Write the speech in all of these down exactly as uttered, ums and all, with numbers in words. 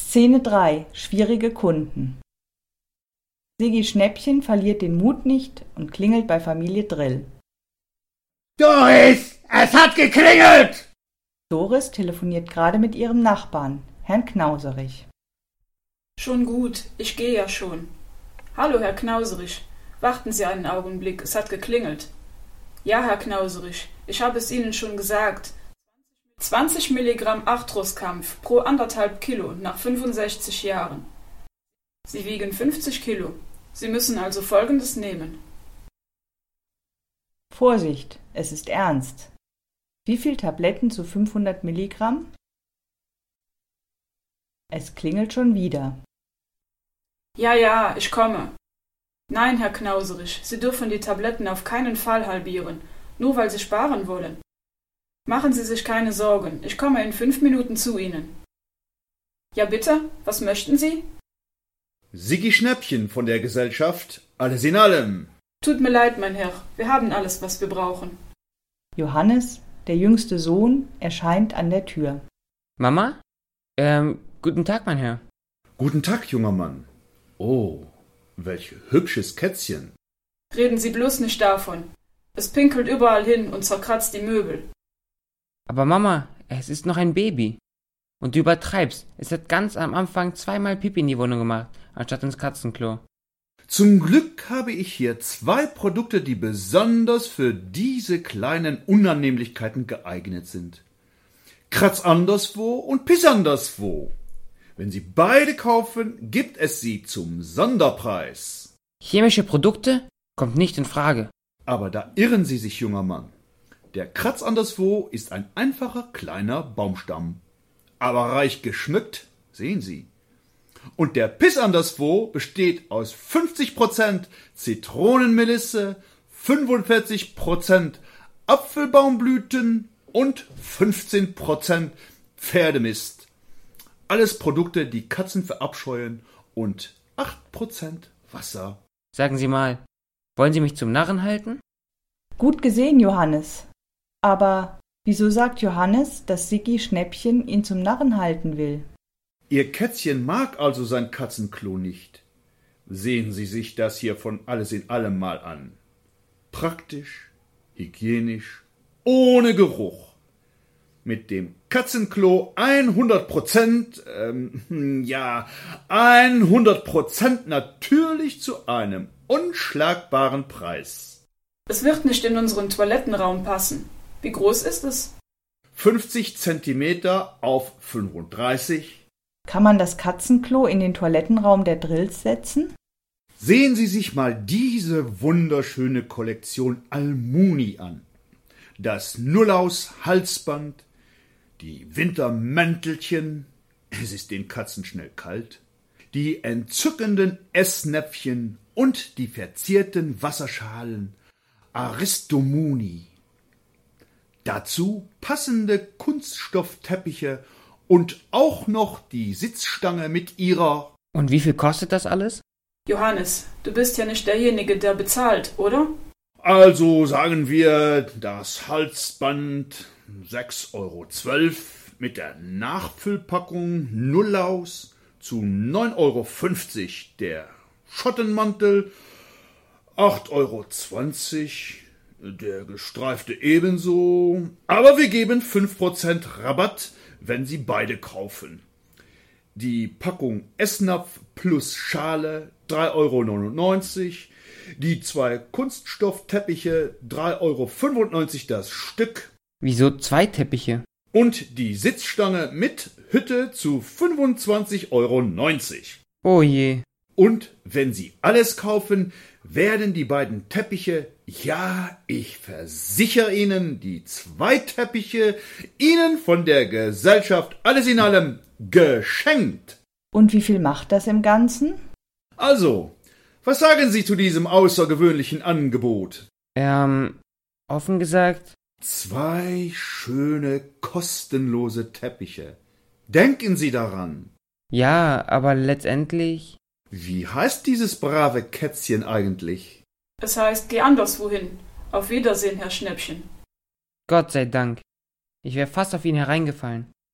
Szene drei. Schwierige Kunden. Siggi Schnäppchen verliert den Mut nicht und klingelt bei Familie Drill. Doris, es hat geklingelt! Doris telefoniert gerade mit ihrem Nachbarn, Herrn Knauserich. Schon gut, ich gehe ja schon. Hallo, Herr Knauserich. Warten Sie einen Augenblick, es hat geklingelt. Ja, Herr Knauserich, ich habe es Ihnen schon gesagt. zwanzig Milligramm Arthroskampf pro anderthalb Kilo nach fünfundsechzig Jahren. Sie wiegen fünfzig Kilo. Sie müssen also Folgendes nehmen. Vorsicht, es ist ernst. Wie viel Tabletten zu fünfhundert Milligramm? Es klingelt schon wieder. Ja, ja, ich komme. Nein, Herr Knauserich, Sie dürfen die Tabletten auf keinen Fall halbieren, nur weil Sie sparen wollen. Machen Sie sich keine Sorgen, ich komme in fünf Minuten zu Ihnen. Ja bitte, was möchten Sie? Siggi Schnäppchen von der Gesellschaft Alles in allem. Tut mir leid, mein Herr, wir haben alles, was wir brauchen. Johannes, der jüngste Sohn, erscheint an der Tür. Mama? Ähm, guten Tag, mein Herr. Guten Tag, junger Mann. Oh, welch hübsches Kätzchen. Reden Sie bloß nicht davon. Es pinkelt überall hin und zerkratzt die Möbel. Aber Mama, es ist noch ein Baby. Und du übertreibst. Es hat ganz am Anfang zweimal Pipi in die Wohnung gemacht, anstatt ins Katzenklo. Zum Glück habe ich hier zwei Produkte, die besonders für diese kleinen Unannehmlichkeiten geeignet sind. Kratz anderswo und Piss anderswo. Wenn Sie beide kaufen, gibt es sie zum Sonderpreis. Chemische Produkte? Kommt nicht in Frage. Aber da irren Sie sich, junger Mann. Der Kratz anderswo ist ein einfacher kleiner Baumstamm. Aber reich geschmückt, sehen Sie. Und der Piss anderswo besteht aus fünfzig Prozent Zitronenmelisse, fünfundvierzig Prozent Apfelbaumblüten und fünfzehn Prozent Pferdemist. Alles Produkte, die Katzen verabscheuen und acht Prozent Wasser. Sagen Sie mal, wollen Sie mich zum Narren halten? Gut gesehen, Johannes. Aber wieso sagt Johannes, dass Siggi Schnäppchen ihn zum Narren halten will? Ihr Kätzchen mag also sein Katzenklo nicht. Sehen Sie sich das hier von Alles in allem mal an. Praktisch, hygienisch, ohne Geruch. Mit dem Katzenklo hundert Prozent, ähm, ja, hundert Prozent natürlich zu einem unschlagbaren Preis. Es wird nicht in unseren Toilettenraum passen. Wie groß ist es? fünfzig Zentimeter auf fünfunddreißig. Kann man das Katzenklo in den Toilettenraum der Drills setzen? Sehen Sie sich mal diese wunderschöne Kollektion Almuni an. Das Nullaus-Halsband, die Wintermäntelchen, es ist den Katzen schnell kalt, die entzückenden Essnäpfchen und die verzierten Wasserschalen Aristomuni. Dazu passende Kunststoffteppiche und auch noch die Sitzstange mit ihrer... Und wie viel kostet das alles? Johannes, du bist ja nicht derjenige, der bezahlt, oder? Also sagen wir das Halsband sechs Euro zwölf mit der Nachfüllpackung Nullaus zu neun Euro fünfzig, der Schottenmantel acht Euro zwanzig, der gestreifte ebenso, aber wir geben fünf Prozent Rabatt, wenn Sie beide kaufen. Die Packung Essnapf plus Schale drei Euro neunundneunzig, die zwei Kunststoffteppiche drei Euro fünfundneunzig das Stück. Wieso zwei Teppiche? Und die Sitzstange mit Hütte zu fünfundzwanzig Euro neunzig. Oh je. Und wenn Sie alles kaufen, werden die beiden Teppiche, ja, ich versichere Ihnen, die zwei Teppiche, Ihnen von der Gesellschaft Alles in allem geschenkt. Und wie viel macht das im Ganzen? Also, was sagen Sie zu diesem außergewöhnlichen Angebot? Ähm, offen gesagt... Zwei schöne, kostenlose Teppiche. Denken Sie daran. Ja, aber letztendlich... Wie heißt dieses brave Kätzchen eigentlich? Es heißt, geh anderswohin. Auf Wiedersehen, Herr Schnäppchen. Gott sei Dank. Ich wäre fast auf ihn hereingefallen.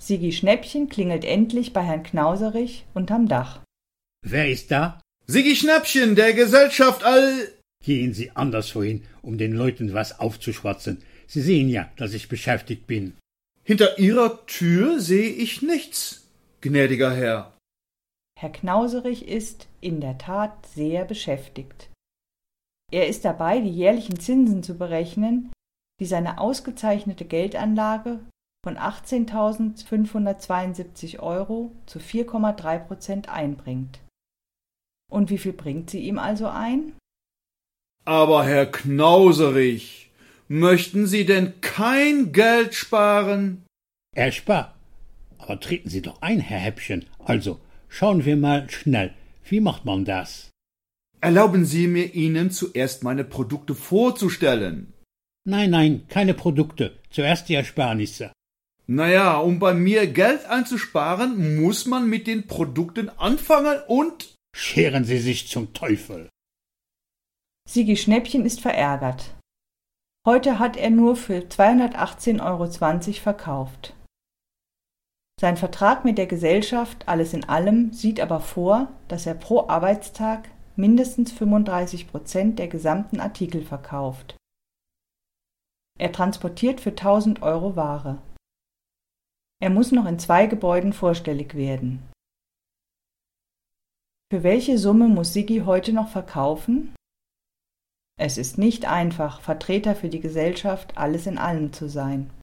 Siggi Schnäppchen klingelt endlich bei Herrn Knauserich unterm Dach. Wer ist da? Siggi Schnäppchen, der Gesellschaft all... Gehen Sie anderswohin, um den Leuten was aufzuschwatzen. Sie sehen ja, dass ich beschäftigt bin. Hinter Ihrer Tür sehe ich nichts, gnädiger Herr. Herr Knauserich ist in der Tat sehr beschäftigt. Er ist dabei, die jährlichen Zinsen zu berechnen, die seine ausgezeichnete Geldanlage von achtzehntausendfünfhundertzweiundsiebzig Euro zu vier Komma drei Prozent einbringt. Und wie viel bringt sie ihm also ein? Aber Herr Knauserich, möchten Sie denn kein Geld sparen? Erspar. Aber treten Sie doch ein, Herr Häppchen. Also, schauen wir mal schnell. Wie macht man das? Erlauben Sie mir, Ihnen zuerst meine Produkte vorzustellen. Nein, nein, keine Produkte. Zuerst die Ersparnisse. Naja, um bei mir Geld einzusparen, muss man mit den Produkten anfangen und... Scheren Sie sich zum Teufel. Siggi Schnäppchen ist verärgert. Heute hat er nur für zweihundertachtzehn Euro zwanzig verkauft. Sein Vertrag mit der Gesellschaft Alles in allem sieht aber vor, dass er pro Arbeitstag mindestens fünfunddreißig Prozent der gesamten Artikel verkauft. Er transportiert für tausend Euro Ware. Er muss noch in zwei Gebäuden vorstellig werden. Für welche Summe muss Siggi heute noch verkaufen? Es ist nicht einfach, Vertreter für die Gesellschaft Alles in allem zu sein.